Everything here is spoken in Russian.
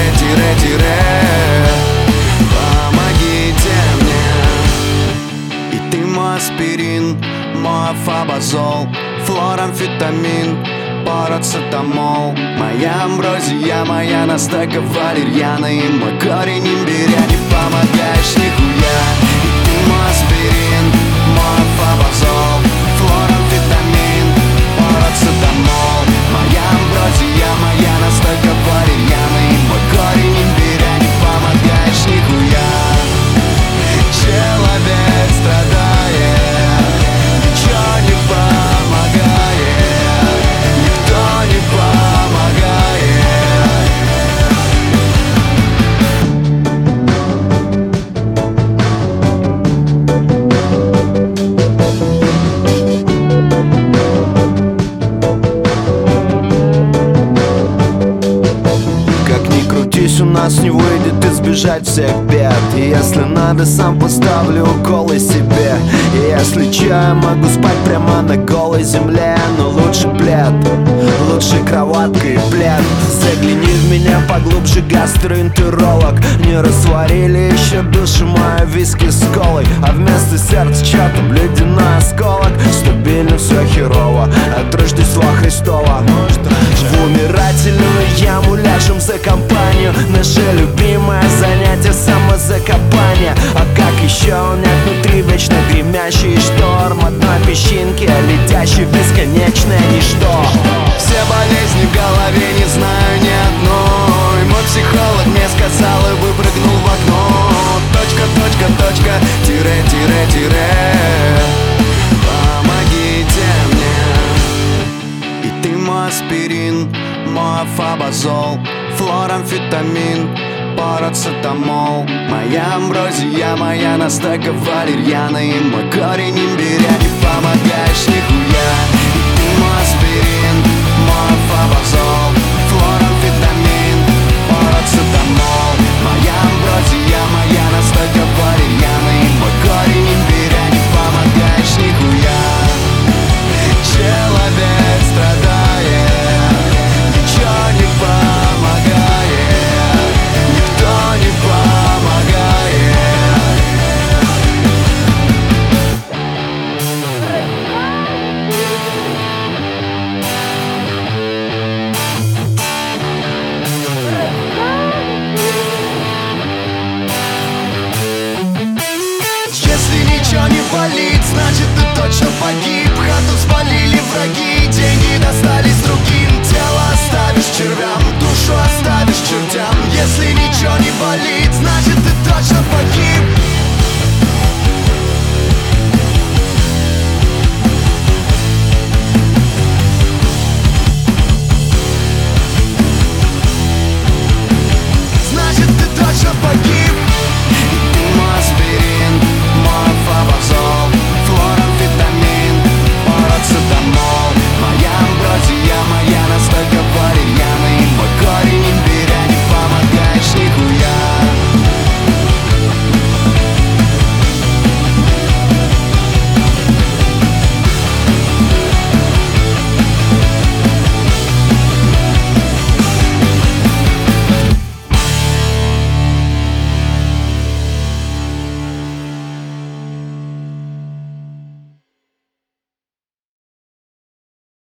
Помогите мне. И ты мой аспирин, мой фабазол, флорамфетамин, парацетамол, моя амброзия, моя настойка валерьяна и мой корень имбиря. Не помогаешь нихуя. И ты мой аспирин, мой фабазол, флорамфетамин, парацетамол, моя амброзия, моя настойка валерьяна и мой корень имбиря. Не помогаешь нихуя. Человек страдает, ничего не помогает, никто не У нас не выйдет избежать всех бед. И если надо, сам поставлю уколы себе. И если че, я могу спать прямо на голой земле. Но лучше плед, лучше кроватка и плед. Загляни в меня поглубже, гастроэнтеролог. Не растворили еще душу мою виски с колой, а вместо сердца чё-то ледяной осколок. Стабильно все херово от Рождества Христова. В умирательную яму ляжем за компанию. Наше любимое занятие — самозакопание. А как еще унять внутри вечно гремящий шторм одной песчинки, летящий в бесконечное ничто? Все болезни в голове, не знаю ни одной. Мой психолог мне сказал и выпрыгнул в окно. Точка, точка, точка, тире, тире, тире. Помогите мне. И ты мой аспирин, мой фабазол, флорамфетамин, парацетамол, моя амброзия, моя настойка валерьяна и мой корень имбиря.